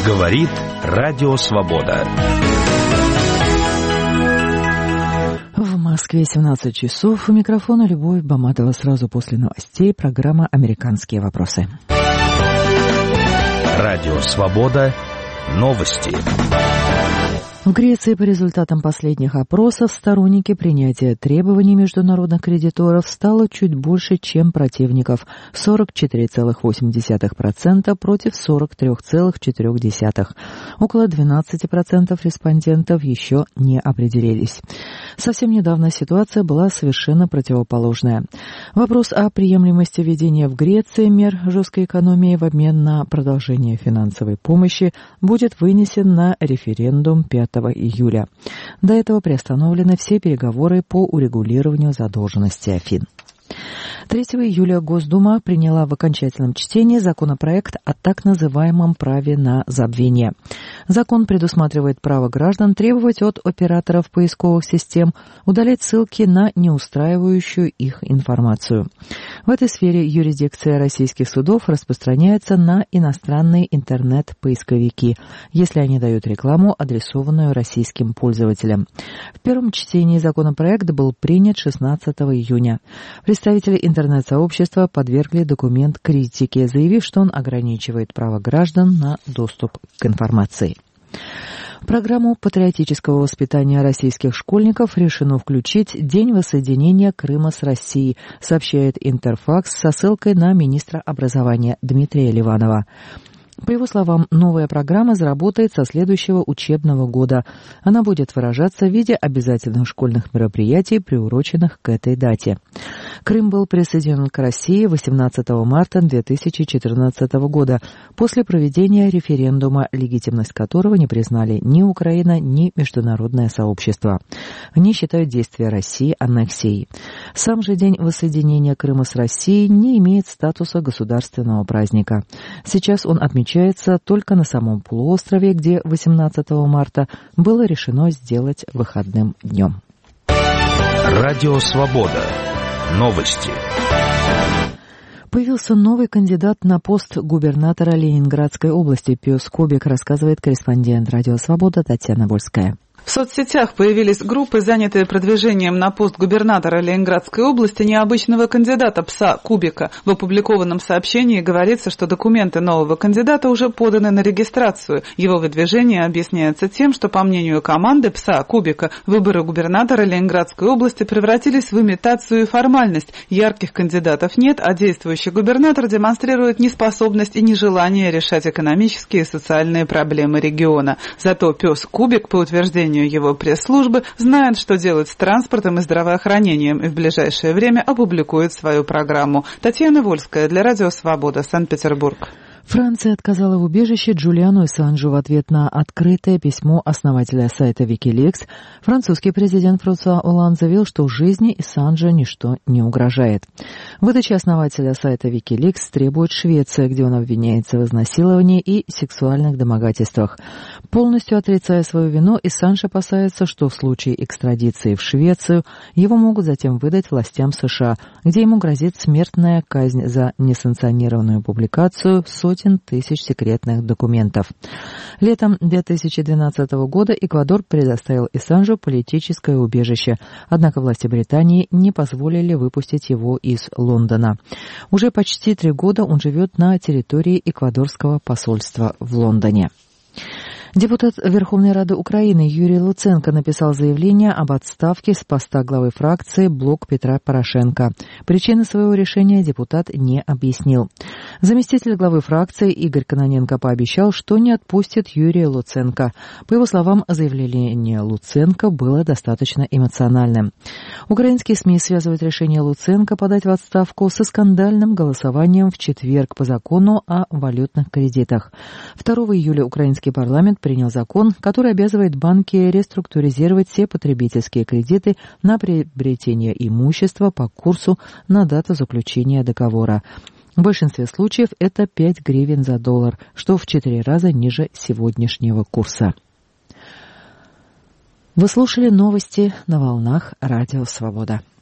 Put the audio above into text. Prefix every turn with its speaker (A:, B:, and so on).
A: Говорит Радио Свобода.
B: В Москве 17 часов. У микрофона Любовь Баматова. Сразу после новостей программа «Американские вопросы».
A: Радио Свобода. Новости.
B: В Греции по результатам последних опросов сторонники принятия требований международных кредиторов стало чуть больше, чем противников – 44,8% против 43,4%. Около 12% респондентов еще не определились. Совсем недавно ситуация была совершенно противоположная. Вопрос о приемлемости введения в Греции мер жесткой экономии в обмен на продолжение финансовой помощи будет вынесен на референдум 5 июля. До этого приостановлены все переговоры по урегулированию задолженности Афин. 3 июля Госдума приняла в окончательном чтении законопроект о так называемом праве на забвение. Закон предусматривает право граждан требовать от операторов поисковых систем удалять ссылки на неустраивающую их информацию. В этой сфере юрисдикция российских судов распространяется на иностранные интернет-поисковики, если они дают рекламу, адресованную российским пользователям. В первом чтении законопроект был принят 16 июня. Представители интернет-сообщества подвергли документ критике, заявив, что он ограничивает право граждан на доступ к информации. В программу патриотического воспитания российских школьников решено включить День воссоединения Крыма с Россией, сообщает Интерфакс со ссылкой на министра образования Дмитрия Ливанова. По его словам, новая программа заработает со следующего учебного года. Она будет выражаться в виде обязательных школьных мероприятий, приуроченных к этой дате. Крым был присоединен к России 18 марта 2014 года после проведения референдума, легитимность которого не признали ни Украина, ни международное сообщество. Они считают действия России аннексией. Сам же День воссоединения Крыма с Россией не имеет статуса государственного праздника. Сейчас он отмечается только на самом полуострове, где 18 марта было решено сделать выходным днем.
A: Радио Свобода. Новости.
B: Появился новый кандидат на пост губернатора Ленинградской области. Пёс Кубик, рассказывает корреспондент Радио Свобода Татьяна Вольская.
C: В соцсетях появились группы, занятые продвижением на пост губернатора Ленинградской области необычного кандидата Пса Кубика. В опубликованном сообщении говорится, что документы нового кандидата уже поданы на регистрацию. Его выдвижение объясняется тем, что, по мнению команды Пса Кубика, выборы губернатора Ленинградской области превратились в имитацию и формальность. Ярких кандидатов нет, а действующий губернатор демонстрирует неспособность и нежелание решать экономические и социальные проблемы региона. Зато Пес Кубик, по утверждению его пресс-службы, знает, что делать с транспортом и здравоохранением, и в ближайшее время опубликует свою программу. Татьяна Вольская для Радио Свобода, Санкт-Петербург.
B: Франция отказала в убежище Джулиану Ассанжу в ответ на открытое письмо основателя сайта Wikileaks. Французский президент Франсуа Олланд заявил, что жизни Ассанжа ничто не угрожает. Выдача основателя сайта Wikileaks требует Швеция, где он обвиняется в изнасиловании и сексуальных домогательствах. Полностью отрицая свою вину, Ассанж опасается, что в случае экстрадиции в Швецию его могут затем выдать властям США, где ему грозит смертная казнь за несанкционированную публикацию сотен тысяч секретных документов. Летом 2012 года Эквадор предоставил Ассанжу политическое убежище, однако власти Британии не позволили выпустить его из Лондона. Уже почти 3 года он живет на территории эквадорского посольства в Лондоне. Депутат Верховной Рады Украины Юрий Луценко написал заявление об отставке с поста главы фракции «Блок Петра Порошенко». Причины своего решения депутат не объяснил. Заместитель главы фракции Игорь Кононенко пообещал, что не отпустит Юрия Луценко. По его словам, заявление Луценко было достаточно эмоциональным. Украинские СМИ связывают решение Луценко подать в отставку со скандальным голосованием в четверг по закону о валютных кредитах. 2 июля украинский парламент принял закон, который обязывает банки реструктуризировать все потребительские кредиты на приобретение имущества по курсу на дату заключения договора. В большинстве случаев это 5 гривен за доллар, что в 4 раза ниже сегодняшнего курса. Вы слушали новости на волнах Радио Свобода.